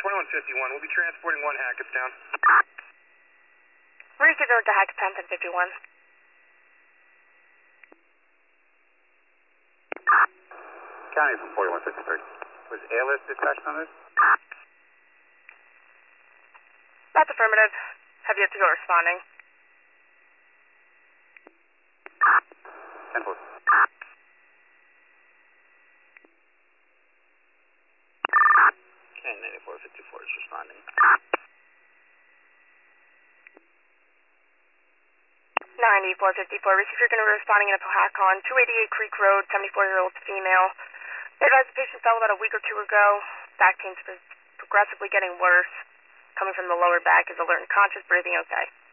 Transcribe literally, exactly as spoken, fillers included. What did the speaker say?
twenty-one fifty-one. We'll be transporting one Hackettstown. Receiver to Hackettstown ten fifty-one. County from forty-one fifty-three. Was A L S dispatched on this? That's affirmative. Have yet to go responding. ten four. Okay, ninety-four fifty-four is responding. ninety-four fifty-four. Receiver going to be responding in a Pohakon, two eighty-eight Creek Road, seventy-four-year-old female. They advised the patient fell about a week or two ago. Back pain's progressively getting worse. Coming from the lower back, is alert and conscious, breathing okay.